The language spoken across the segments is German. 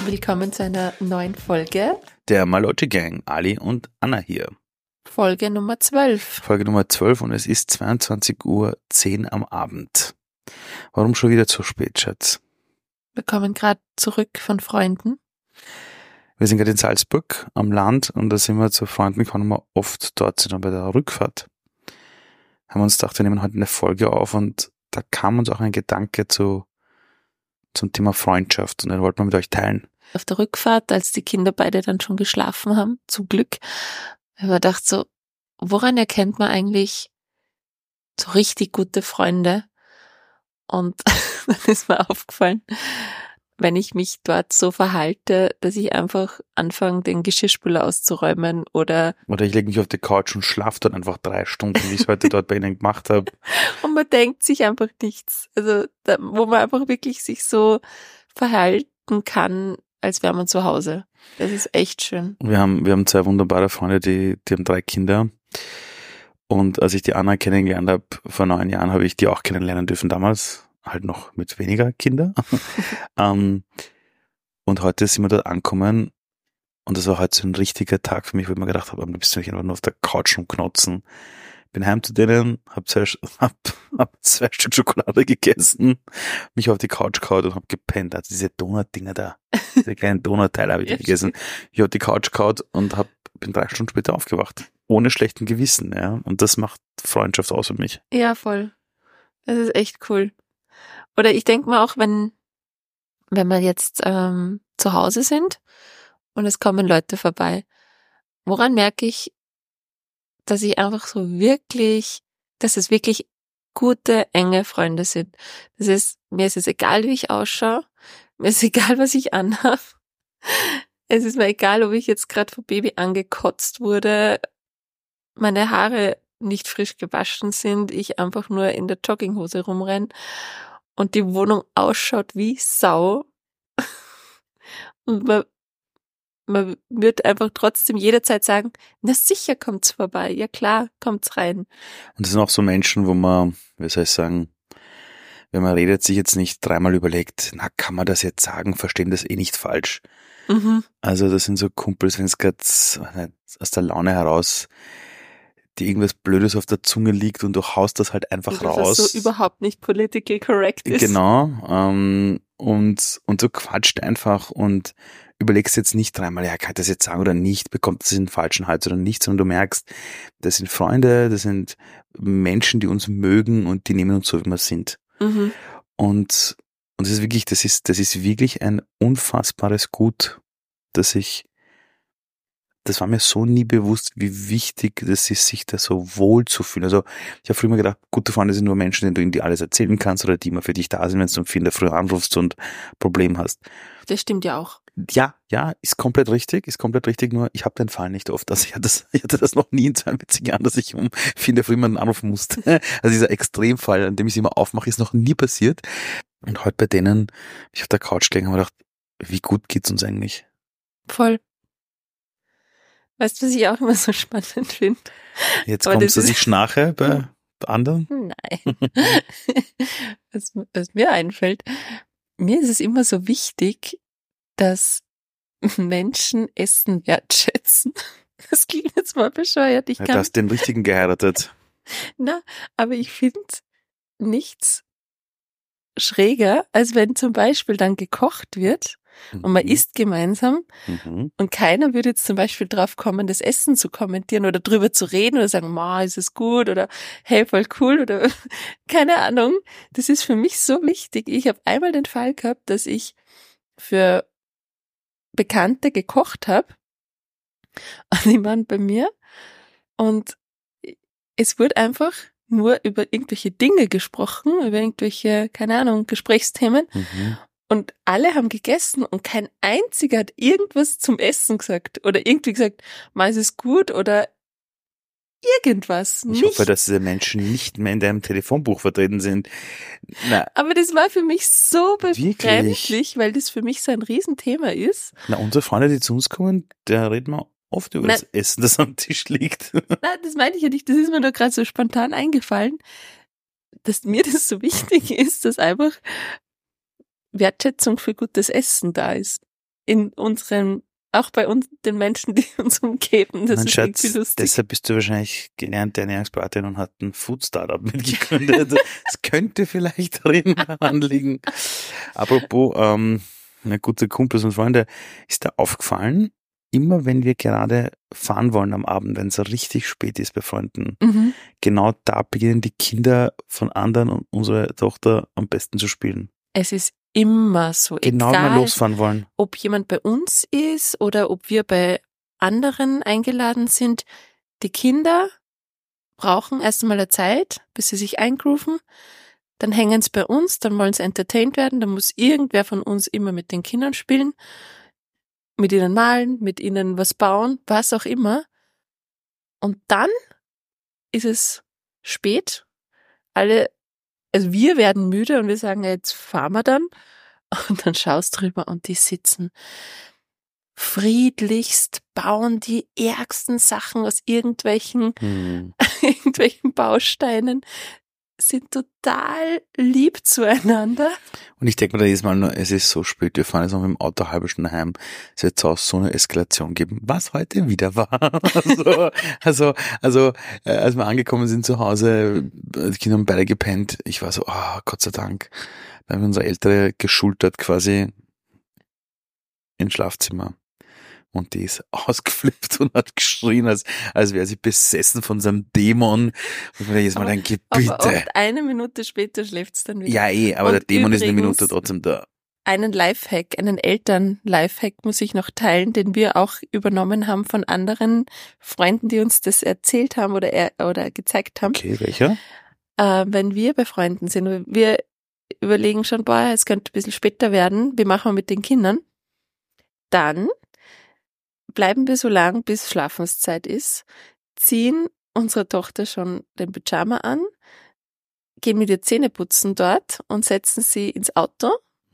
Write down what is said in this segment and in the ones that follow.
Willkommen zu einer neuen Folge. Der Maloche Gang, Ali und Anna hier. Folge Nummer 12. Folge Nummer 12 und es ist 22:10 Uhr am Abend. Warum schon wieder so spät, Schatz? Wir kommen gerade zurück von Freunden. Wir sind gerade in Salzburg am Land und da sind wir zu Freunden gekommen, wir oft dort sind, und bei der Rückfahrt haben wir uns gedacht, wir nehmen heute eine Folge auf und da kam uns auch ein Gedanke zum Thema Freundschaft und den wollten wir mit euch teilen. Auf der Rückfahrt, als die Kinder beide dann schon geschlafen haben, zum Glück, haben wir gedacht so, woran erkennt man eigentlich so richtig gute Freunde? Und dann ist mir aufgefallen, wenn ich mich dort so verhalte, dass ich einfach anfange, den Geschirrspüler auszuräumen oder ich lege mich auf die Couch und schlafe dann einfach 3 Stunden, wie ich es heute dort bei Ihnen gemacht habe. und man denkt sich einfach nichts. Also wo man einfach wirklich sich so verhalten kann, als wäre man zu Hause. Das ist echt schön. Wir haben 2 wunderbare Freunde, die haben 3 Kinder. Und als ich die Anna kennengelernt habe, vor 9 Jahren, habe ich die auch kennenlernen dürfen damals. Halt noch mit weniger Kinder. Und heute sind wir dort angekommen und das war heute so ein richtiger Tag für mich, wo ich mir gedacht habe, am liebsten mich einfach nur auf der Couch rumknotzen. Bin heim zu denen, hab 2 Stück Schokolade gegessen, mich auf die Couch gehauen und hab gepennt. Also diese Donut-Dinger da, diese kleinen Donut-Teile habe ich Ja, gegessen. Ich hab die Couch gehauen und bin 3 Stunden später aufgewacht. Ohne schlechten Gewissen, ja. Und das macht Freundschaft aus für mich. Ja, voll. Das ist echt cool. Oder ich denke mal auch, wenn wir jetzt zu Hause sind und es kommen Leute vorbei, woran merke ich, dass ich einfach so wirklich, dass es wirklich gute, enge Freunde sind. Mir ist es egal, wie ich ausschaue, mir ist egal, was ich anhabe. Es ist mir egal, ob ich jetzt gerade vom Baby angekotzt wurde, meine Haare nicht frisch gewaschen sind, ich einfach nur in der Jogginghose rumrenne und die Wohnung ausschaut wie Sau. Und man wird einfach trotzdem jederzeit sagen, na sicher kommt's vorbei, ja klar, kommt's rein. Und das sind auch so Menschen, wo man, wie soll ich sagen, wenn man redet, sich jetzt nicht 3-mal überlegt, na, kann man das jetzt sagen, verstehen das eh nicht falsch. Mhm. Also das sind so Kumpels, wenn es gerade aus der Laune heraus dir irgendwas Blödes auf der Zunge liegt und du haust das halt einfach raus. Was so überhaupt nicht political correct ist. Genau, und du quatscht einfach und überlegst jetzt nicht 3-mal, ja, kann ich das jetzt sagen oder nicht, bekommt das den falschen Hals oder nicht, sondern du merkst, das sind Freunde, das sind Menschen, die uns mögen und die nehmen uns so, wie wir sind. Mhm. Und das ist wirklich ein unfassbares Gut, das war mir so nie bewusst, wie wichtig das ist, sich da so wohl zu fühlen. Also ich habe früher immer gedacht, gute Freunde sind nur Menschen, denen du irgendwie alles erzählen kannst oder die immer für dich da sind, wenn du um 4 in der Früh anrufst und ein Problem hast. Das stimmt ja auch. Ja, ist komplett richtig, nur ich habe den Fall nicht oft. Also ich hatte das noch nie in 42 Jahren, dass ich um 4 in der Früh jemanden anrufen musste. Also dieser Extremfall, an dem ich es immer aufmache, ist noch nie passiert. Und heute bei denen, ich auf der Couch gelegen habe, gedacht, wie gut geht's uns eigentlich? Voll. Weißt du, was ich auch immer so spannend finde? Jetzt kommt es, dass ich schnarche bei anderen? Nein. Was mir einfällt, mir ist es immer so wichtig, dass Menschen Essen wertschätzen. Das klingt jetzt mal bescheuert. Du hast den Richtigen geheiratet. Na, aber ich finde nichts schräger, als wenn zum Beispiel dann gekocht wird und man isst gemeinsam und keiner würde jetzt zum Beispiel drauf kommen, das Essen zu kommentieren oder drüber zu reden oder sagen, ma, ist es gut oder hey, voll cool oder keine Ahnung. Das ist für mich so wichtig. Ich habe einmal den Fall gehabt, dass ich für Bekannte gekocht habe und die waren bei mir und es wurde einfach nur über irgendwelche Dinge gesprochen, über irgendwelche, keine Ahnung, Gesprächsthemen. Und alle haben gegessen und kein einziger hat irgendwas zum Essen gesagt oder irgendwie gesagt, mal ist es gut oder irgendwas. Ich hoffe, dass diese Menschen nicht mehr in deinem Telefonbuch vertreten sind. Na, aber das war für mich so befremdlich, weil das für mich so ein Riesenthema ist. Na, unsere Freunde, die zu uns kommen, da reden wir oft über das Essen, das am Tisch liegt. Nein, das meine ich ja nicht. Das ist mir nur gerade so spontan eingefallen, dass mir das so wichtig ist, dass einfach Wertschätzung für gutes Essen da ist. in unseren, auch bei uns, den Menschen, die uns umgeben. Das Mein ist Schatz, irgendwie lustig. deshalb bist du wahrscheinlich gelernte Ernährungsberaterin und hat ein Food-Startup mitgegründet. Das könnte vielleicht darin anliegen. Apropos, gute Kumpels und Freunde, ist da aufgefallen, immer wenn wir gerade fahren wollen am Abend, wenn es richtig spät ist bei Freunden, genau da beginnen die Kinder von anderen und unsere Tochter am besten zu spielen. Es ist immer so, Genau, wenn wir egal, losfahren wollen. ob jemand bei uns ist oder ob wir bei anderen eingeladen sind. Die Kinder brauchen erst einmal eine Zeit, bis sie sich eingrooven. Dann hängen sie bei uns, dann wollen sie entertained werden, dann muss irgendwer von uns immer mit den Kindern spielen, mit ihnen malen, mit ihnen was bauen, was auch immer. Und dann ist es spät. Also wir werden müde und wir sagen, ja, jetzt fahren wir dann. Und dann schaust drüber und die sitzen friedlichst, bauen die ärgsten Sachen aus irgendwelchen Bausteinen, sind total lieb zueinander. Und ich denke mir da jedes Mal nur, es ist so spät, wir fahren jetzt noch mit dem Auto eine halbe Stunde heim. Es wird so eine Eskalation geben, was heute wieder war. Also, als wir angekommen sind zu Hause, die Kinder haben beide gepennt. Ich war so, Gott sei Dank. Dann haben wir unsere Ältere geschultert quasi ins Schlafzimmer. Und die ist ausgeflippt und hat geschrien, als wäre sie besessen von so einem Dämon. Und mir jedes Mal ein Gebiete. Aber oft eine Minute später schläft's dann wieder. Ja, aber und der Dämon ist eine Minute trotzdem da. Einen Lifehack, einen Eltern-Lifehack muss ich noch teilen, den wir auch übernommen haben von anderen Freunden, die uns das erzählt haben oder gezeigt haben. Okay, welcher? Wenn wir bei Freunden sind, wir überlegen schon, es könnte ein bisschen später werden, wie machen wir mit den Kindern? Dann bleiben wir so lang, bis Schlafenszeit ist, ziehen unserer Tochter schon den Pyjama an, gehen mit ihr Zähne putzen dort und setzen sie ins Auto.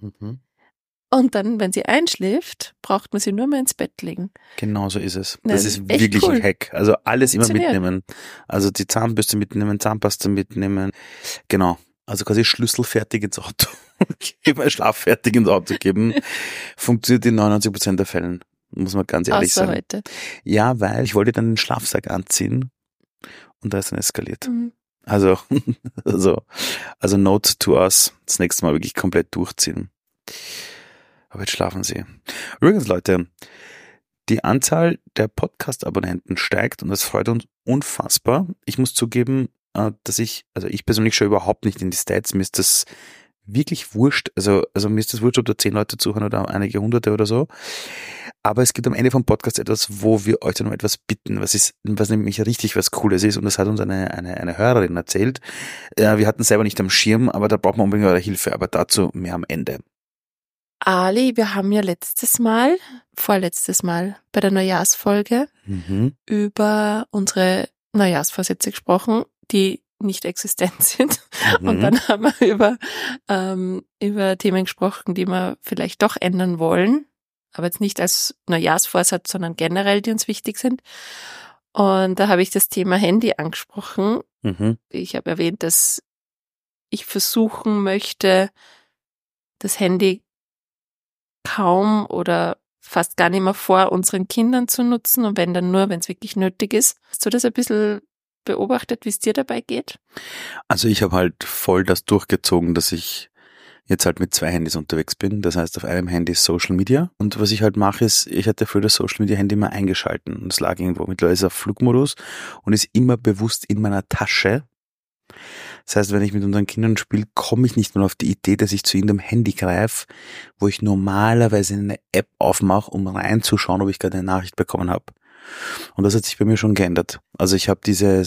Und dann, wenn sie einschläft, braucht man sie nur mehr ins Bett legen. Genau so ist es. Das ist echt wirklich cool. Ein Hack. Also alles immer mitnehmen. Also die Zahnbürste mitnehmen, Zahnpasta mitnehmen. Genau. Also quasi schlüsselfertig ins Auto. Schlaffertig ins Auto geben. Funktioniert in 99% der Fällen. Muss man ganz ehrlich Außer sagen. heute. Ja, weil ich wollte dann den Schlafsack anziehen und da ist dann eskaliert. Also Note to us. Das nächste Mal wirklich komplett durchziehen. Aber jetzt schlafen sie. Übrigens, Leute, die Anzahl der Podcast-Abonnenten steigt und das freut uns unfassbar. Ich muss zugeben, dass ich persönlich schaue überhaupt nicht in die Stats. Mir ist das wirklich wurscht. Also mir ist das wurscht, ob da 10 Leute zuhören oder einige Hunderte oder so. Aber es gibt am Ende vom Podcast etwas, wo wir euch dann um etwas bitten, was nämlich richtig was Cooles ist. Und das hat uns eine Hörerin erzählt. Wir hatten es selber nicht am Schirm, aber da braucht man unbedingt eure Hilfe. Aber dazu mehr am Ende. Ali, wir haben ja vorletztes Mal bei der Neujahrsfolge über unsere Neujahrsvorsätze gesprochen, die nicht existent sind. Und dann haben wir über Themen gesprochen, die wir vielleicht doch ändern wollen, aber jetzt nicht als Neujahrsvorsatz, sondern generell, die uns wichtig sind. Und da habe ich das Thema Handy angesprochen. Ich habe erwähnt, dass ich versuchen möchte, das Handy kaum oder fast gar nicht mehr vor unseren Kindern zu nutzen und wenn dann nur, wenn es wirklich nötig ist. Hast du das ein bisschen beobachtet, wie es dir dabei geht? Also ich habe halt voll das durchgezogen, dass ich jetzt halt mit 2 Handys unterwegs bin. Das heißt, auf einem Handy ist Social Media und was ich halt mache ist, ich hatte früher das Social Media Handy immer eingeschalten und es lag irgendwo. Mittlerweile ist es auf Flugmodus und ist immer bewusst in meiner Tasche. Das heißt, wenn ich mit unseren Kindern spiele, komme ich nicht mal auf die Idee, dass ich zu irgendeinem Handy greife, wo ich normalerweise eine App aufmache, um reinzuschauen, ob ich gerade eine Nachricht bekommen habe. Und das hat sich bei mir schon geändert. Also ich habe diese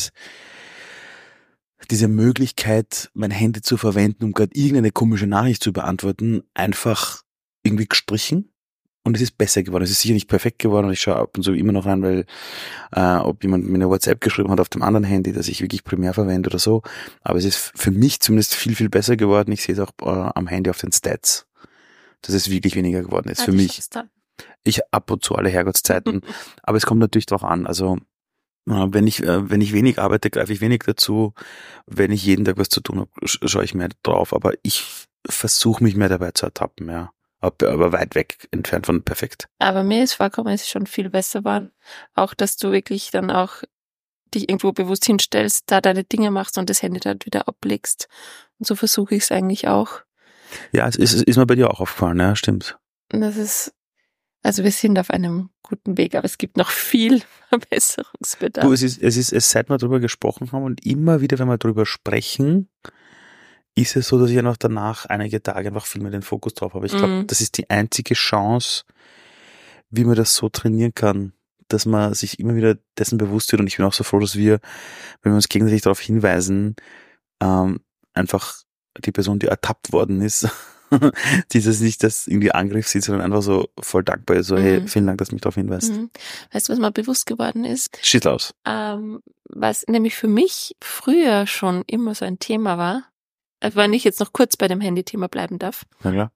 Möglichkeit, mein Handy zu verwenden, um gerade irgendeine komische Nachricht zu beantworten, einfach irgendwie gestrichen. Und es ist besser geworden. Es ist sicher nicht perfekt geworden und ich schaue ab und zu immer noch rein, weil ob jemand mir eine WhatsApp geschrieben hat auf dem anderen Handy, das ich wirklich primär verwende oder so. Aber es ist für mich zumindest viel, viel besser geworden. Ich sehe es auch am Handy auf den Stats, dass es wirklich weniger geworden ist. Für mich. Ich ab und zu alle Herrgottszeiten. Aber es kommt natürlich drauf an. Also wenn ich wenig arbeite, greife ich wenig dazu. Wenn ich jeden Tag was zu tun habe, schaue ich mehr drauf. Aber ich versuche mich mehr dabei zu ertappen, ja. aber weit weg entfernt von perfekt. Aber mir ist vorgekommen, es ist schon viel besser war. Auch, dass du wirklich dann auch dich irgendwo bewusst hinstellst, da deine Dinge machst und das Handy dann wieder ablegst. Und so versuche ich es eigentlich auch. Ja, es ist mir bei dir auch aufgefallen, ja, stimmt. Und das ist, also wir sind auf einem guten Weg, aber es gibt noch viel Verbesserungsbedarf. Du, es ist, seit wir darüber gesprochen haben und immer wieder, wenn wir darüber sprechen, ist es so, dass ich einfach danach einige Tage einfach viel mehr den Fokus drauf habe. Ich glaube, das ist die einzige Chance, wie man das so trainieren kann, dass man sich immer wieder dessen bewusst wird. Und ich bin auch so froh, dass wir, wenn wir uns gegenseitig darauf hinweisen, einfach die Person, die ertappt worden ist, dieses nicht das irgendwie Angriff sieht, sondern einfach so voll dankbar ist. So, hey, vielen Dank, dass du mich darauf hinweist. Weißt du, was mir bewusst geworden ist? Schieß los. Was nämlich für mich früher schon immer so ein Thema war, wenn ich jetzt noch kurz bei dem Handy-Thema bleiben darf. Na klar.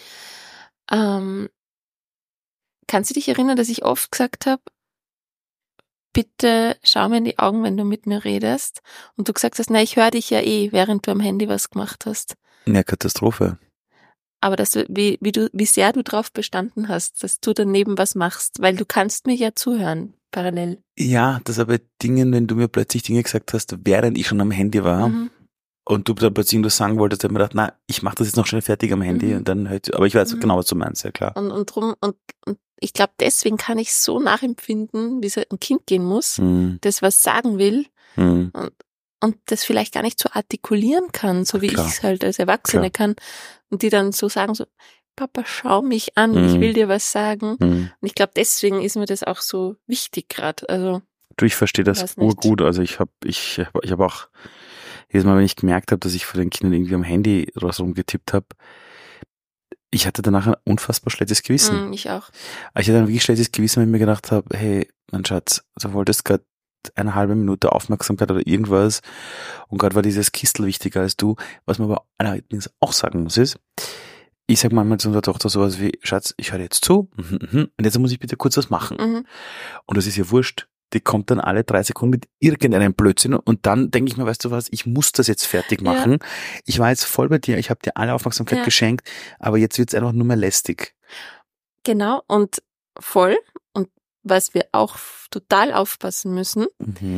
Kannst du dich erinnern, dass ich oft gesagt habe, bitte schau mir in die Augen, wenn du mit mir redest, und du gesagt hast, na, ich höre dich ja während du am Handy was gemacht hast. Ja, Katastrophe. Aber dass du, wie sehr du drauf bestanden hast, dass du daneben was machst, weil du kannst mir ja zuhören, parallel. Ja, das aber Dingen, wenn du mir plötzlich Dinge gesagt hast, während ich schon am Handy war, und du dann plötzlich irgendwas sagen wolltest, dann habe ich mir gedacht, na, ich mache das jetzt noch schnell fertig am Handy und dann halt, aber ich weiß genau, was du meinst, ja klar. Und ich glaube, deswegen kann ich so nachempfinden, wie es ein Kind gehen muss, das was sagen will und das vielleicht gar nicht so artikulieren kann, so wie ich es halt als Erwachsene kann, und die dann so sagen, so, Papa, schau mich an, ich will dir was sagen. Und ich glaube, deswegen ist mir das auch so wichtig gerade. Also du, ich verstehe das urgut. Also ich hab auch jedes Mal, wenn ich gemerkt habe, dass ich vor den Kindern irgendwie am Handy was rumgetippt habe, ich hatte danach ein unfassbar schlechtes Gewissen. Ich auch. Ich hatte ein wirklich schlechtes Gewissen, wenn ich mir gedacht habe, hey, mein Schatz, du wolltest gerade eine halbe Minute Aufmerksamkeit oder irgendwas und gerade war dieses Kistel wichtiger als du. Was man aber allerdings auch sagen muss ist, ich sag manchmal zu unserer Tochter sowas wie, Schatz, ich höre jetzt zu und jetzt muss ich bitte kurz was machen. Und das ist ja wurscht. Die kommt dann alle 3 Sekunden mit irgendeinem Blödsinn und dann denke ich mir, weißt du was, ich muss das jetzt fertig machen. Ja. Ich war jetzt voll bei dir, ich habe dir alle Aufmerksamkeit geschenkt, aber jetzt wird's einfach nur mehr lästig. Genau, und voll. Und was wir auch total aufpassen müssen,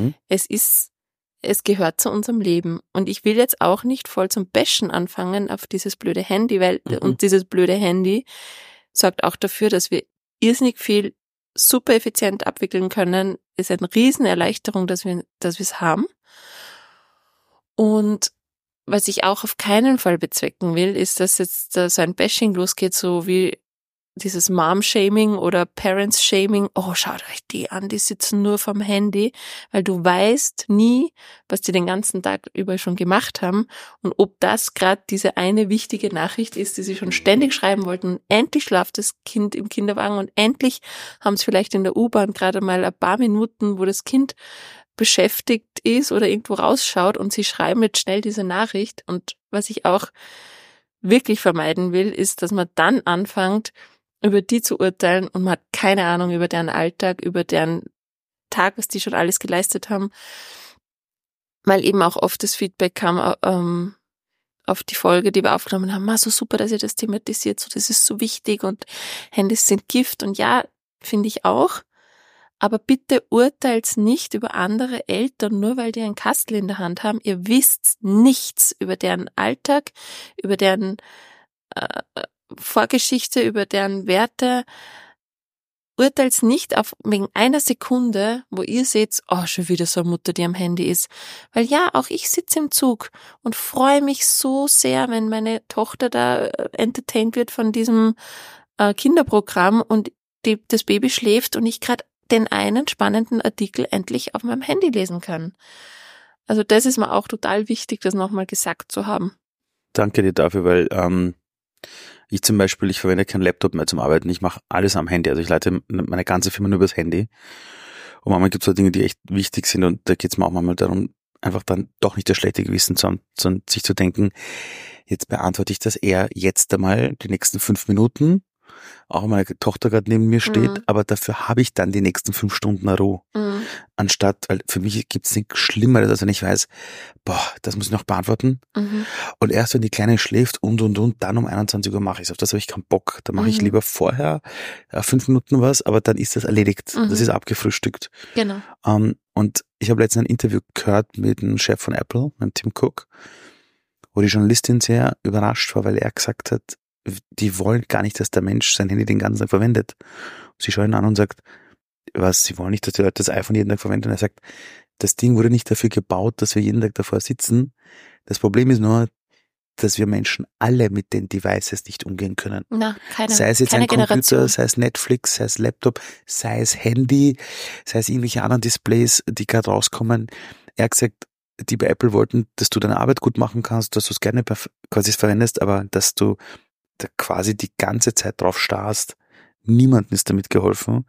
es gehört zu unserem Leben. Und ich will jetzt auch nicht voll zum Bashen anfangen auf dieses blöde Handy, weil und dieses blöde Handy sorgt auch dafür, dass wir irrsinnig viel super effizient abwickeln können, ist eine riesen Erleichterung, dass wir es haben. Und was ich auch auf keinen Fall bezwecken will, ist, dass jetzt da so ein Bashing losgeht, so wie dieses Mom-Shaming oder Parents-Shaming. Oh, schaut euch die an, die sitzen nur vom Handy, weil du weißt nie, was die den ganzen Tag über schon gemacht haben und ob das gerade diese eine wichtige Nachricht ist, die sie schon ständig schreiben wollten. Und endlich schlaft das Kind im Kinderwagen und endlich haben sie vielleicht in der U-Bahn gerade mal ein paar Minuten, wo das Kind beschäftigt ist oder irgendwo rausschaut und sie schreiben jetzt schnell diese Nachricht. Und was ich auch wirklich vermeiden will, ist, dass man dann anfängt, über die zu urteilen und man hat keine Ahnung über deren Alltag, über deren Tag, was die schon alles geleistet haben, weil eben auch oft das Feedback kam auf die Folge, die wir aufgenommen haben, so super, dass ihr das thematisiert, so das ist so wichtig und Handys sind Gift und ja, finde ich auch, aber bitte urteilt nicht über andere Eltern, nur weil die ein Kastel in der Hand haben. Ihr wisst nichts über deren Alltag, über deren Vorgeschichte, über deren Werte. Urteilt nicht wegen einer Sekunde, wo ihr seht, schon wieder so eine Mutter, die am Handy ist. Weil ja, auch ich sitze im Zug und freue mich so sehr, wenn meine Tochter da entertained wird von diesem Kinderprogramm und das Baby schläft und ich gerade den einen spannenden Artikel endlich auf meinem Handy lesen kann. Also das ist mir auch total wichtig, das nochmal gesagt zu haben. Danke dir dafür, weil ich zum Beispiel, ich verwende keinen Laptop mehr zum Arbeiten, ich mache alles am Handy. Also ich leite meine ganze Firma nur übers Handy. Und manchmal gibt es so Dinge, die echt wichtig sind und da geht es mir auch manchmal darum, einfach dann doch nicht das schlechte Gewissen zu haben, sondern sich zu denken, jetzt beantworte ich das eher jetzt einmal die nächsten 5 Minuten auch meine Tochter gerade neben mir steht, aber dafür habe ich dann die nächsten 5 Stunden Ruhe. Anstatt, weil für mich gibt's nichts Schlimmeres, als wenn ich weiß, das muss ich noch beantworten. Und erst wenn die Kleine schläft und, dann um 21 Uhr mache ich es. Auf das habe ich keinen Bock. Da mache ich lieber vorher 5 Minuten was, aber dann ist das erledigt. Das ist abgefrühstückt. Genau. Und ich habe letztens ein Interview gehört mit dem Chef von Apple, mit Tim Cook, wo die Journalistin sehr überrascht war, weil er gesagt hat, die wollen gar nicht, dass der Mensch sein Handy den ganzen Tag verwendet. Sie schauen ihn an und sagt, sie wollen nicht, dass die Leute das iPhone jeden Tag verwenden. Und er sagt, das Ding wurde nicht dafür gebaut, dass wir jeden Tag davor sitzen. Das Problem ist nur, dass wir Menschen alle mit den Devices nicht umgehen können. Sei es jetzt ein Computer, sei es Netflix, sei es Laptop, sei es Handy, sei es irgendwelche anderen Displays, die gerade rauskommen. Er hat gesagt, die bei Apple wollten, dass du deine Arbeit gut machen kannst, dass du es gerne quasi verwendest, aber dass du da quasi die ganze Zeit drauf starrst. Niemandem ist damit geholfen.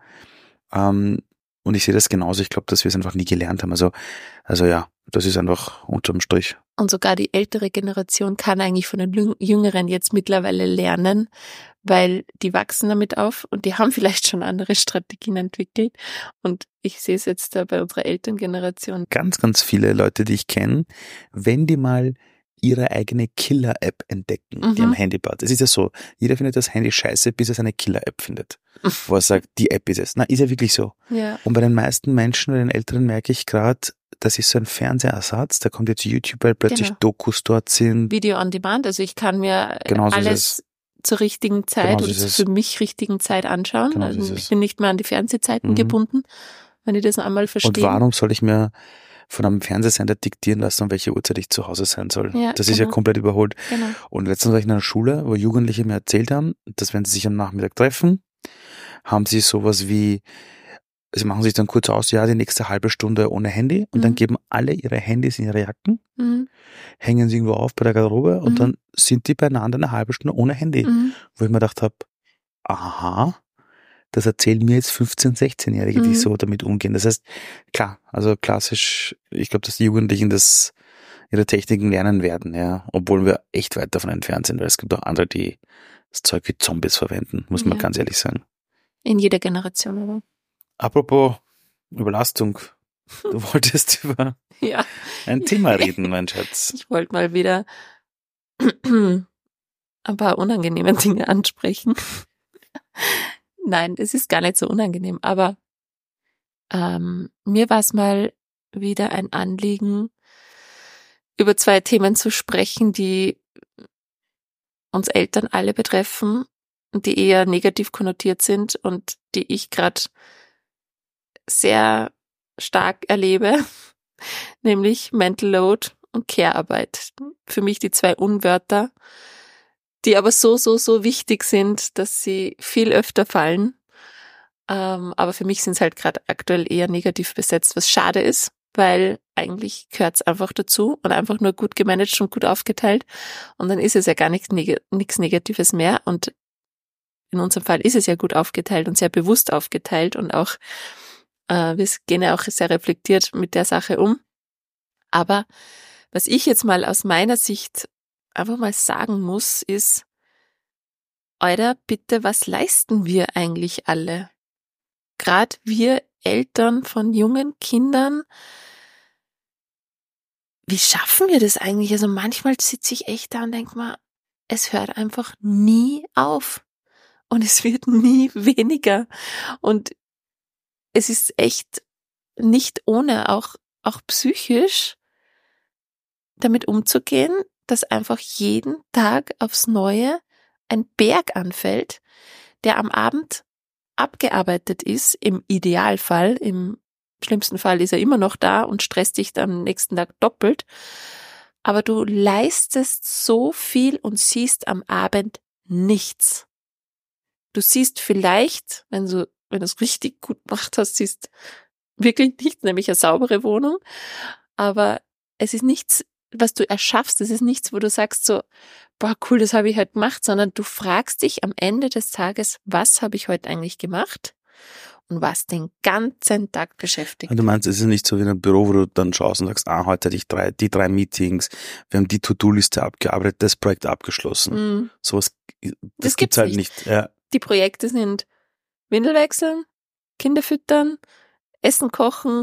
Und ich sehe das genauso. Ich glaube, dass wir es einfach nie gelernt haben. Also ja, das ist einfach unterm Strich. Und sogar die ältere Generation kann eigentlich von den Jüngeren jetzt mittlerweile lernen, weil die wachsen damit auf und die haben vielleicht schon andere Strategien entwickelt. Und ich sehe es jetzt da bei unserer Elterngeneration. Ganz, ganz viele Leute, die ich kenne, wenn die mal ihre eigene Killer-App entdecken, die am Handy baut. Es ist ja so, jeder findet das Handy scheiße, bis er seine Killer-App findet, wo er sagt, die App ist es. Na, ist ja wirklich so. Ja. Und bei den meisten Menschen, bei den Älteren merke ich gerade, das ist so ein Fernsehersatz, da kommt jetzt YouTube, weil plötzlich Dokus dort sind. Video on Demand, also ich kann mir alles zur richtigen Zeit und zur für mich richtigen Zeit anschauen. Also ich bin nicht mehr an die Fernsehzeiten gebunden, wenn ich das einmal verstehe. Und warum soll ich mir von einem Fernsehsender diktieren lassen, um welche Uhrzeit ich zu Hause sein soll? Ja, das ist ja komplett überholt. Genau. Und letztens war ich in einer Schule, wo Jugendliche mir erzählt haben, dass wenn sie sich am Nachmittag treffen, haben sie sowas wie, sie machen sich dann kurz aus, ja, die nächste halbe Stunde ohne Handy und dann geben alle ihre Handys in ihre Jacken, hängen sie irgendwo auf bei der Garderobe und dann sind die beieinander eine halbe Stunde ohne Handy. Wo ich mir gedacht habe, aha, das erzählen mir jetzt 15-, 16-Jährige, die so damit umgehen. Das heißt, klar, also klassisch, ich glaube, dass die Jugendlichen ihre Techniken lernen werden, ja, obwohl wir echt weit davon entfernt sind, weil es gibt auch andere, die das Zeug wie Zombies verwenden, muss man ganz ehrlich sagen. In jeder Generation, oder? Apropos Überlastung, du wolltest über ein Thema reden, mein Schatz. Ich wollte mal wieder ein paar unangenehme Dinge ansprechen. Nein, es ist gar nicht so unangenehm, aber mir war es mal wieder ein Anliegen, über 2 Themen zu sprechen, die uns Eltern alle betreffen und die eher negativ konnotiert sind und die ich gerade sehr stark erlebe, nämlich Mental Load und Care-Arbeit. Für mich die 2 Unwörter, die aber so wichtig sind, dass sie viel öfter fallen. Aber für mich sind es halt gerade aktuell eher negativ besetzt, was schade ist, weil eigentlich gehört es einfach dazu und einfach nur gut gemanagt und gut aufgeteilt. Und dann ist es ja gar nichts Negatives mehr. Und in unserem Fall ist es ja gut aufgeteilt und sehr bewusst aufgeteilt und auch wir gehen ja auch sehr reflektiert mit der Sache um. Aber was ich jetzt mal aus meiner Sicht einfach mal sagen muss, ist, Alter, bitte, was leisten wir eigentlich alle? Gerade wir Eltern von jungen Kindern, wie schaffen wir das eigentlich? Also manchmal sitze ich echt da und denke mal, es hört einfach nie auf und es wird nie weniger. Und es ist echt nicht ohne, auch psychisch damit umzugehen, dass einfach jeden Tag aufs Neue ein Berg anfällt, der am Abend abgearbeitet ist, im Idealfall. Im schlimmsten Fall ist er immer noch da und stresst dich dann am nächsten Tag doppelt. Aber du leistest so viel und siehst am Abend nichts. Du siehst vielleicht, wenn du es richtig gut gemacht hast, siehst wirklich nichts, nämlich eine saubere Wohnung. Aber es ist nichts, was du erschaffst. Es ist nichts, wo du sagst so, boah, cool, das habe ich heute gemacht, sondern du fragst dich am Ende des Tages, was habe ich heute eigentlich gemacht und was den ganzen Tag beschäftigt. Du meinst, es ist nicht so wie in einem Büro, wo du dann schaust und sagst, heute hatte ich die drei Meetings, wir haben die To-Do-Liste abgearbeitet, das Projekt abgeschlossen. Sowas, das gibt's halt nicht. Ja. Die Projekte sind Windel wechseln, Kinder füttern, Essen kochen,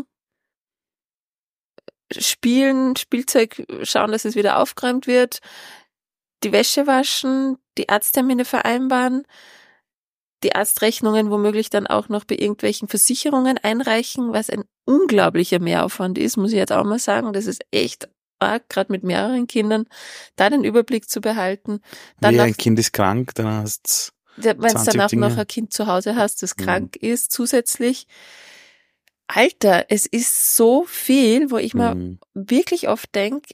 spielen, Spielzeug schauen, dass es wieder aufgeräumt wird, die Wäsche waschen, die Arzttermine vereinbaren, die Arztrechnungen womöglich dann auch noch bei irgendwelchen Versicherungen einreichen, was ein unglaublicher Mehraufwand ist, muss ich jetzt auch mal sagen. Das ist echt arg, gerade mit mehreren Kindern, da den Überblick zu behalten. Dann ein Kind ist krank, dann hast du wenn du danach Dinge. noch ein Kind zu Hause hast, das krank ist, zusätzlich. Alter, es ist so viel, wo ich mir wirklich oft denke,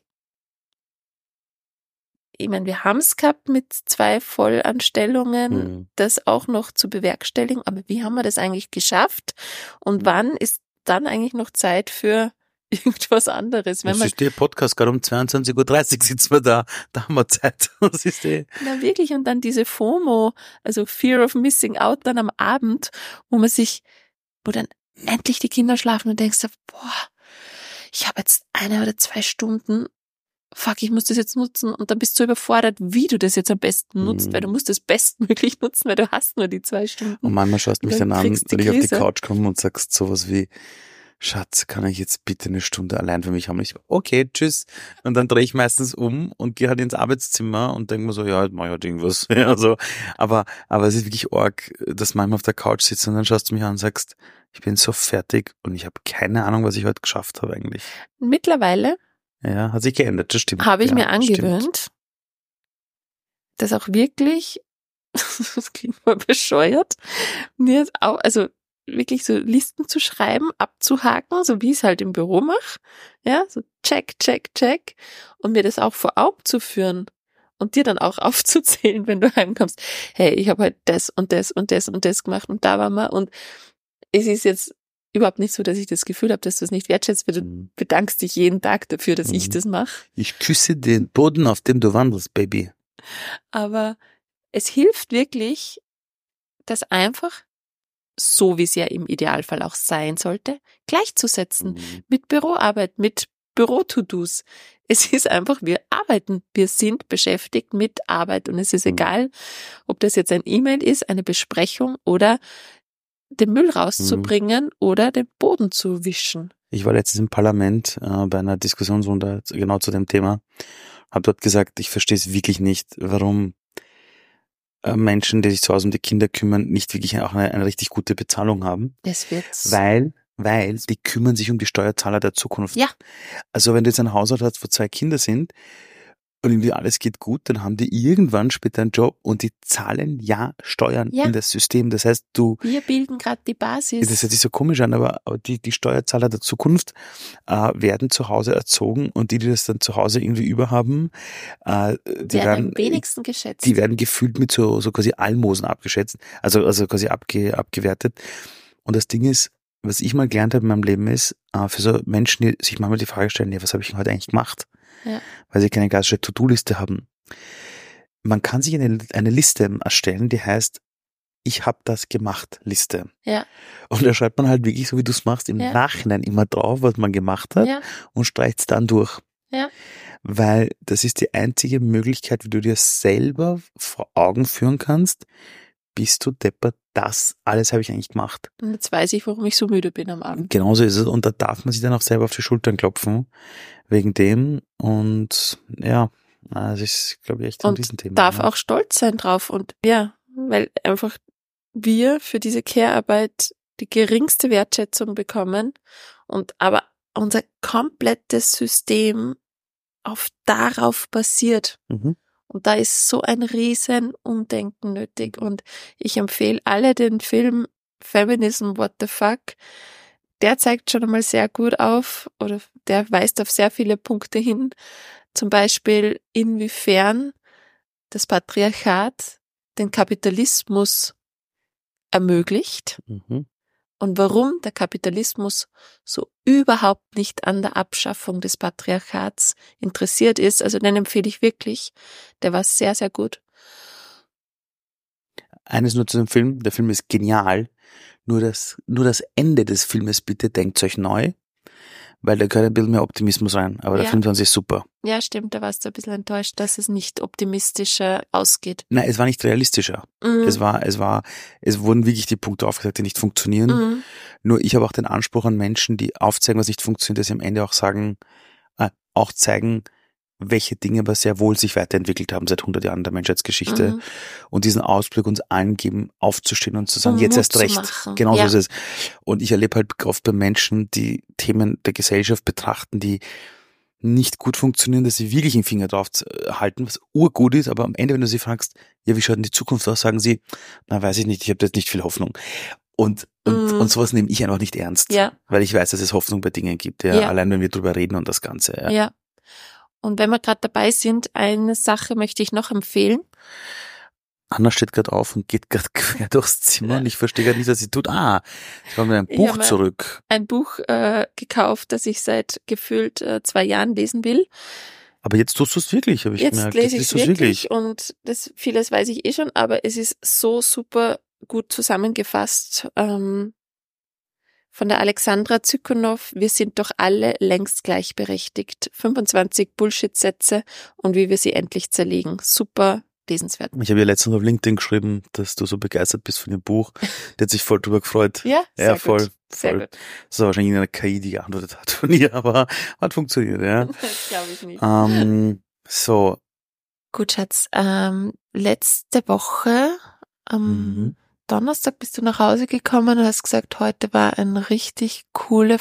ich meine, wir haben es gehabt mit 2 Vollanstellungen, das auch noch zu bewerkstelligen, aber wie haben wir das eigentlich geschafft? Und wann ist dann eigentlich noch Zeit für irgendwas anderes? Das ist der Podcast, gerade um 22.30 Uhr sitzen wir da haben wir Zeit. Das ist Na wirklich, und dann diese FOMO, also Fear of Missing Out dann am Abend, wo dann endlich die Kinder schlafen und denkst, boah, ich habe jetzt 1 oder 2 Stunden, fuck, ich muss das jetzt nutzen, und dann bist du überfordert, wie du das jetzt am besten nutzt, weil du musst das bestmöglich nutzen, weil du hast nur die 2 Stunden. Und manchmal schaust du mich dann an, wenn ich auf die Couch komme und sagst sowas wie, Schatz, kann ich jetzt bitte 1 Stunde allein für mich haben? Und ich so, okay, tschüss. Und dann drehe ich meistens um und gehe halt ins Arbeitszimmer und denke mir so, ja, jetzt mach ich halt irgendwas. Ja, so. Aber es ist wirklich arg, dass manchmal auf der Couch sitzt und dann schaust du mich an und sagst, ich bin so fertig und ich habe keine Ahnung, was ich heute geschafft habe eigentlich. Mittlerweile ja, hat sich geändert, das stimmt. Habe ich mir angewöhnt, das auch wirklich, das klingt mal bescheuert, mir auch, also wirklich so Listen zu schreiben, abzuhaken, so wie ich es halt im Büro mache, ja, so check, check, check, und mir das auch vor Augen zu führen und dir dann auch aufzuzählen, wenn du heimkommst, hey, ich habe halt das und das und das und das gemacht und da waren wir, und es ist jetzt überhaupt nicht so, dass ich das Gefühl habe, dass du es nicht wertschätzt, weil du bedankst dich jeden Tag dafür, dass ich das mache. Ich küsse den Boden, auf dem du wandelst, Baby. Aber es hilft wirklich, das einfach, so wie es ja im Idealfall auch sein sollte, gleichzusetzen mit Büroarbeit, mit Büro-To-Dos. Es ist einfach, wir arbeiten, wir sind beschäftigt mit Arbeit, und es ist egal, ob das jetzt ein E-Mail ist, eine Besprechung oder den Müll rauszubringen oder den Boden zu wischen. Ich war letztens im Parlament bei einer Diskussionsrunde genau zu dem Thema, habe dort gesagt, ich verstehe es wirklich nicht, warum Menschen, die sich zu Hause um die Kinder kümmern, nicht wirklich auch eine richtig gute Bezahlung haben. Das wird's. Weil die kümmern sich um die Steuerzahler der Zukunft. Ja. Also wenn du jetzt ein Haushalt hast, wo 2 Kinder sind und irgendwie alles geht gut, dann haben die irgendwann später einen Job und die zahlen Steuern in das System. Das heißt, wir bilden gerade die Basis. Das hört sich so komisch an, aber die Steuerzahler der Zukunft werden zu Hause erzogen, und die das dann zu Hause irgendwie überhaben, die werden am wenigsten geschätzt. Die werden gefühlt mit so quasi Almosen abgeschätzt, also quasi abgewertet. Und das Ding ist, was ich mal gelernt habe in meinem Leben ist, für so Menschen, die sich manchmal die Frage stellen, ja, was habe ich denn heute eigentlich gemacht? Ja. Weil sie keine klassische To-Do-Liste haben. Man kann sich eine Liste erstellen, die heißt, ich habe das gemacht, Liste. Ja. Und da schreibt man halt wirklich, so wie du es machst, im Nachhinein immer drauf, was man gemacht hat, und streicht es dann durch. Ja. Weil das ist die einzige Möglichkeit, wie du dir selber vor Augen führen kannst, bist du deppert, das alles habe ich eigentlich gemacht. Und jetzt weiß ich, warum ich so müde bin am Abend. Genauso ist es, und da darf man sich dann auch selber auf die Schultern klopfen, wegen dem, und ja, das ist, glaube ich, echt ein Riesenthema. Und darf auch stolz sein drauf, und ja, weil einfach wir für diese Care-Arbeit die geringste Wertschätzung bekommen, und aber unser komplettes System darauf basiert. Und da ist so ein riesen Umdenken nötig, und ich empfehle alle den Film Feminism What the Fuck. Der zeigt schon einmal sehr gut auf, oder der weist auf sehr viele Punkte hin, zum Beispiel inwiefern das Patriarchat den Kapitalismus ermöglicht und warum der Kapitalismus so überhaupt nicht an der Abschaffung des Patriarchats interessiert ist. Also den empfehle ich wirklich. Der war sehr, sehr gut. Eines nur zu dem Film. Der Film ist genial. Nur das Ende des Filmes, bitte denkt euch neu. Weil da gehört ein bisschen mehr Optimismus rein. Aber der Film an sich ist super. Ja, stimmt, da warst du ein bisschen enttäuscht, dass es nicht optimistischer ausgeht. Nein, es war nicht realistischer. Es wurden wirklich die Punkte aufgezeigt, die nicht funktionieren. Nur ich habe auch den Anspruch an Menschen, die aufzeigen, was nicht funktioniert, dass sie am Ende auch sagen, auch zeigen, welche Dinge aber sehr wohl sich weiterentwickelt haben seit 100 Jahren der Menschheitsgeschichte und diesen Ausblick uns allen geben, aufzustehen und zu sagen, jetzt erst recht. Genau so ist es. Und ich erlebe halt oft bei Menschen, die Themen der Gesellschaft betrachten, die nicht gut funktionieren, dass sie wirklich einen Finger drauf halten, was urgut ist, aber am Ende, wenn du sie fragst, ja, wie schaut denn die Zukunft aus, sagen sie, na, weiß ich nicht, ich habe da jetzt nicht viel Hoffnung. Und sowas nehme ich einfach nicht ernst, weil ich weiß, dass es Hoffnung bei Dingen gibt, allein wenn wir drüber reden und das Ganze. Ja. Und wenn wir gerade dabei sind, eine Sache möchte ich noch empfehlen. Anna steht gerade auf und geht gerade quer durchs Zimmer und ich verstehe gerade nicht, was sie tut. Sie kommt mit einem Buch zurück. Ein Buch gekauft, das ich seit gefühlt 2 Jahren lesen will. Aber jetzt tust du es wirklich, habe ich gemerkt. Jetzt lese ich es wirklich und vieles weiß ich eh schon, aber es ist so super gut zusammengefasst. Von der Alexandra Zykonow, wir sind doch alle längst gleichberechtigt. 25 Bullshit-Sätze und wie wir sie endlich zerlegen. Super lesenswert. Ich habe ja letztens auf LinkedIn geschrieben, dass du so begeistert bist von dem Buch. Der hat sich voll drüber gefreut. Ja, sehr voll, gut. Sehr gut. Das war wahrscheinlich eine KI, die geantwortet hat von ihr, aber hat funktioniert, ja. Das glaube ich nicht. So. Gut, Schatz. Letzte Woche Donnerstag bist du nach Hause gekommen und hast gesagt, heute war eine richtig coole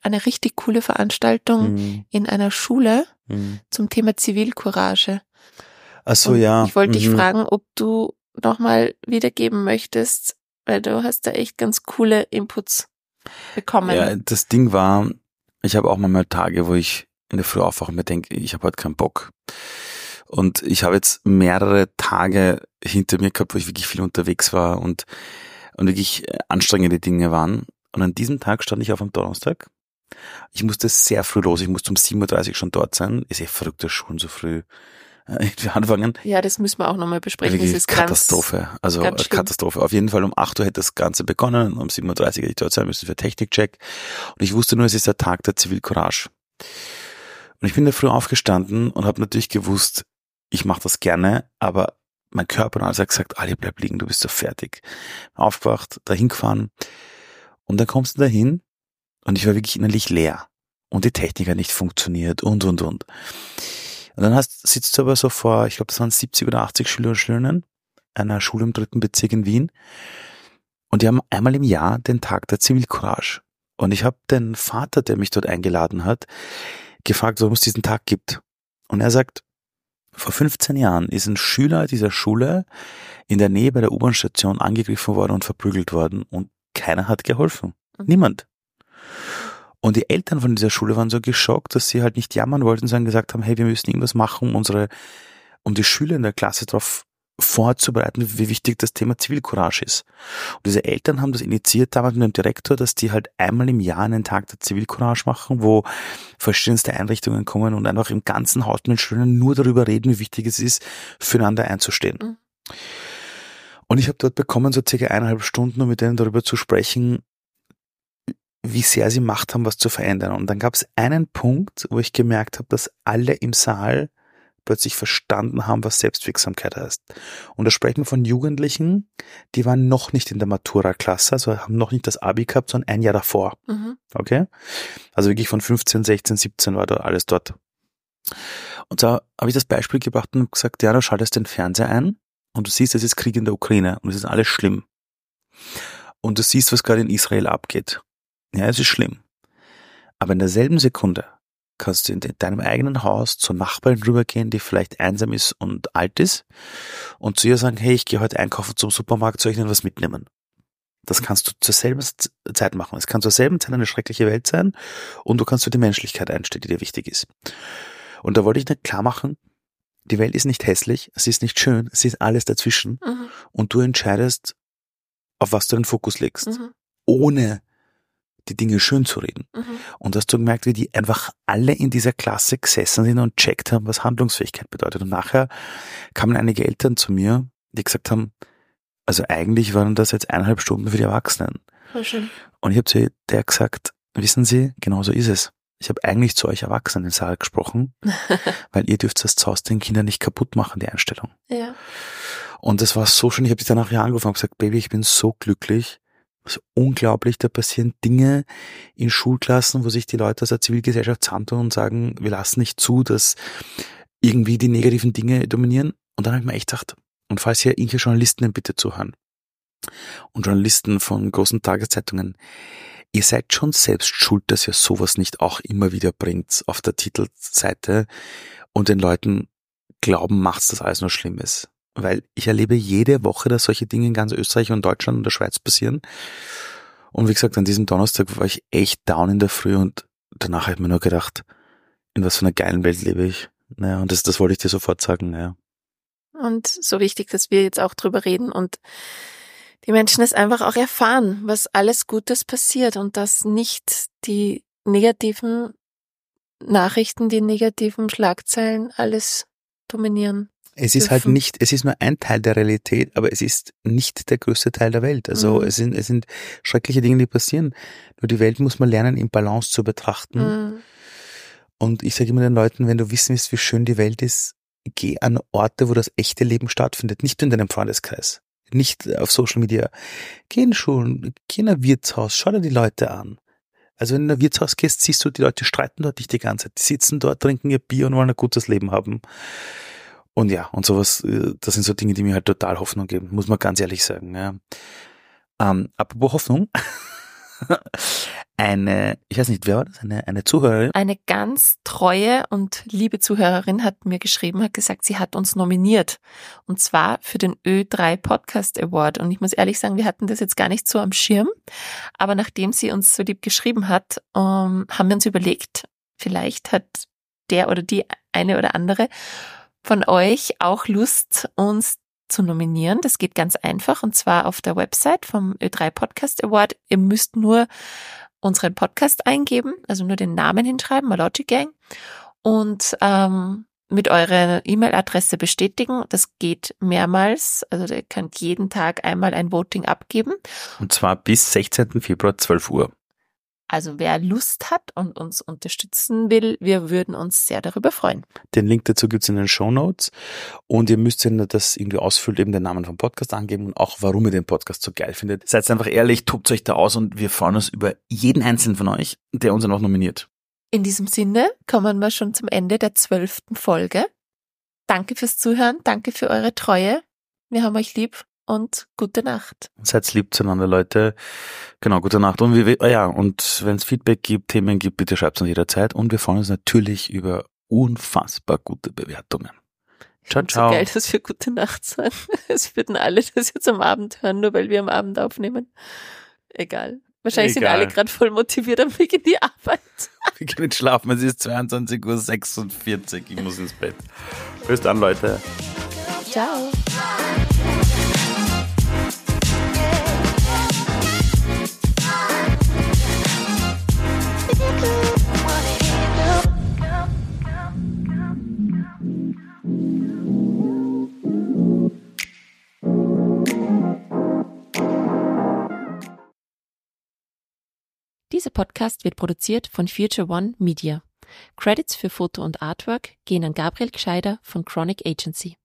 Veranstaltung in einer Schule zum Thema Zivilcourage. Ach so, ja. Ich wollte dich fragen, ob du nochmal wiedergeben möchtest, weil du hast da echt ganz coole Inputs bekommen. Ja, das Ding war, ich habe auch mal Tage, wo ich in der Früh aufwache und mir denke, ich habe heute keinen Bock. Und ich habe jetzt mehrere Tage hinter mir gehabt, wo ich wirklich viel unterwegs war und wirklich anstrengende Dinge waren. Und an diesem Tag stand ich auf am Donnerstag. Ich musste sehr früh los. Ich musste um 7.30 Uhr schon dort sein. Ist verrückt, dass Schulen so früh anfangen. Ja, das müssen wir auch nochmal besprechen. Das ist Katastrophe. Ganz Katastrophe. Auf jeden Fall um 8 Uhr hätte das Ganze begonnen. Um 7.30 Uhr hätte ich dort sein müssen für Technikcheck. Und ich wusste nur, es ist der Tag der Zivilcourage. Und ich bin da früh aufgestanden und habe natürlich gewusst, ich mache das gerne, aber mein Körper und alles hat gesagt, Ali, bleib liegen, du bist so fertig. Aufgewacht, dahin gefahren und dann kommst du dahin und ich war wirklich innerlich leer und die Technik hat nicht funktioniert und. Und dann sitzt du aber so vor, ich glaube, das waren 70 oder 80 Schüler und Schülerinnen einer Schule im 3. Bezirk in Wien und die haben einmal im Jahr den Tag der Zivilcourage. Und ich habe den Vater, der mich dort eingeladen hat, gefragt, warum es diesen Tag gibt. Und er sagt, vor 15 Jahren ist ein Schüler dieser Schule in der Nähe bei der U-Bahn-Station angegriffen worden und verprügelt worden und keiner hat geholfen. Niemand. Und die Eltern von dieser Schule waren so geschockt, dass sie halt nicht jammern wollten, sondern gesagt haben, hey, wir müssen irgendwas machen, um die Schüler in der Klasse darauf vorzubereiten, wie wichtig das Thema Zivilcourage ist. Und diese Eltern haben das initiiert damals mit dem Direktor, dass die halt einmal im Jahr einen Tag der Zivilcourage machen, wo verschiedenste Einrichtungen kommen und einfach im ganzen Haus mit den Schülern nur darüber reden, wie wichtig es ist, füreinander einzustehen. Und ich habe dort bekommen, so circa 1,5 Stunden, um mit denen darüber zu sprechen, wie sehr sie Macht haben, was zu verändern. Und dann gab es einen Punkt, wo ich gemerkt habe, dass alle im Saal plötzlich verstanden haben, was Selbstwirksamkeit heißt. Und da sprechen wir von Jugendlichen, die waren noch nicht in der Matura-Klasse, also haben noch nicht das Abi gehabt, sondern ein Jahr davor. Okay? Also wirklich von 15, 16, 17 war da alles dort. Und da habe ich das Beispiel gebracht und gesagt, ja, du schaltest den Fernseher ein und du siehst, es ist Krieg in der Ukraine und es ist alles schlimm. Und du siehst, was gerade in Israel abgeht. Ja, es ist schlimm. Aber in derselben Sekunde kannst du in deinem eigenen Haus zur Nachbarin rübergehen, die vielleicht einsam ist und alt ist und zu ihr sagen, hey, ich gehe heute einkaufen zum Supermarkt, soll ich denn was mitnehmen? Das kannst du zur selben Zeit machen. Es kann zur selben Zeit eine schreckliche Welt sein und du kannst für die Menschlichkeit einstehen, die dir wichtig ist. Und da wollte ich nicht klar machen, die Welt ist nicht hässlich, sie ist nicht schön, sie ist alles dazwischen und du entscheidest, auf was du den Fokus legst, ohne die Dinge schön zu reden. Und hast du gemerkt, wie die einfach alle in dieser Klasse gesessen sind und checkt haben, was Handlungsfähigkeit bedeutet. Und nachher kamen einige Eltern zu mir, die gesagt haben, also eigentlich waren das jetzt 1,5 Stunden für die Erwachsenen. Voll schön. Und ich habe zu der gesagt, wissen Sie, genau so ist es. ich habe eigentlich zu euch Erwachsenen, Sarah, gesprochen, weil ihr dürft das zu Hause den Kindern nicht kaputt machen, die Einstellung. Ja. Und das war so schön, ich habe dich danach angerufen und gesagt, Baby, ich bin so glücklich, so unglaublich, da passieren Dinge in Schulklassen, wo sich die Leute aus der Zivilgesellschaft zusammentun und sagen, wir lassen nicht zu, dass irgendwie die negativen Dinge dominieren. Und dann habe ich mir echt gedacht, und falls hier irgendwelche Journalisten bitte zuhören und Journalisten von großen Tageszeitungen, ihr seid schon selbst schuld, dass ihr sowas nicht auch immer wieder bringt auf der Titelseite und den Leuten glauben, macht's, dass alles nur schlimm ist. Weil ich erlebe jede Woche, dass solche Dinge in ganz Österreich und Deutschland und der Schweiz passieren. Und wie gesagt, an diesem Donnerstag war ich echt down in der Früh und danach habe ich mir nur gedacht, in was für einer geilen Welt lebe ich. Naja, und das wollte ich dir sofort sagen, naja. Und so wichtig, dass wir jetzt auch drüber reden und die Menschen es einfach auch erfahren, was alles Gutes passiert und dass nicht die negativen Nachrichten, die negativen Schlagzeilen alles dominieren. Es ist halt nicht, es ist nur ein Teil der Realität, aber es ist nicht der größte Teil der Welt. Also es sind schreckliche Dinge, die passieren. Nur die Welt muss man lernen, in Balance zu betrachten. Und ich sage immer den Leuten, wenn du wissen willst, wie schön die Welt ist, geh an Orte, wo das echte Leben stattfindet. Nicht nur in deinem Freundeskreis, nicht auf Social Media. Geh in Schulen, geh in ein Wirtshaus, schau dir die Leute an. Also wenn du in ein Wirtshaus gehst, siehst du, die Leute streiten dort nicht die ganze Zeit. Die sitzen dort, trinken ihr Bier und wollen ein gutes Leben haben. Und ja, und sowas, das sind so Dinge, die mir halt total Hoffnung geben, muss man ganz ehrlich sagen. Ja. Apropos Hoffnung, ich weiß nicht, wer war das? Eine Zuhörerin? Eine ganz treue und liebe Zuhörerin hat mir geschrieben, hat gesagt, sie hat uns nominiert. Und zwar für den Ö3 Podcast Award. Und ich muss ehrlich sagen, wir hatten das jetzt gar nicht so am Schirm. Aber nachdem sie uns so lieb geschrieben hat, haben wir uns überlegt, vielleicht hat der oder die eine oder andere von euch auch Lust, uns zu nominieren. Das geht ganz einfach und zwar auf der Website vom Ö3 Podcast Award. Ihr müsst nur unseren Podcast eingeben, also nur den Namen hinschreiben, Malogic Gang, und mit eurer E-Mail-Adresse bestätigen. Das geht mehrmals, also ihr könnt jeden Tag einmal ein Voting abgeben. Und zwar bis 16. Februar 12 Uhr. Also wer Lust hat und uns unterstützen will, wir würden uns sehr darüber freuen. Den Link dazu gibt's in den Shownotes und ihr müsst, wenn ihr das irgendwie ausfüllt, eben den Namen vom Podcast angeben und auch, warum ihr den Podcast so geil findet. Seid einfach ehrlich, tobt euch da aus und wir freuen uns über jeden einzelnen von euch, der uns dann auch nominiert. In diesem Sinne kommen wir schon zum Ende der 12. Folge. Danke fürs Zuhören, danke für eure Treue. Wir haben euch lieb. Und gute Nacht. Seid lieb zueinander, Leute. Genau, gute Nacht. Und und wenn es Feedback gibt, Themen gibt, bitte schreibt es uns jederzeit. Und wir freuen uns natürlich über unfassbar gute Bewertungen. Ciao, ciao. So geil, dass wir gute Nacht sagen. Es würden alle das jetzt am Abend hören, nur weil wir am Abend aufnehmen. Egal. Wahrscheinlich sind alle gerade voll motiviert am Weg in die Arbeit. Wir können nicht schlafen, es ist 22:46 Uhr. Ich muss ins Bett. Bis dann, Leute. Ciao. Dieser Podcast wird produziert von Future One Media. Credits für Foto und Artwork gehen an Gabriel Gscheider von Chronic Agency.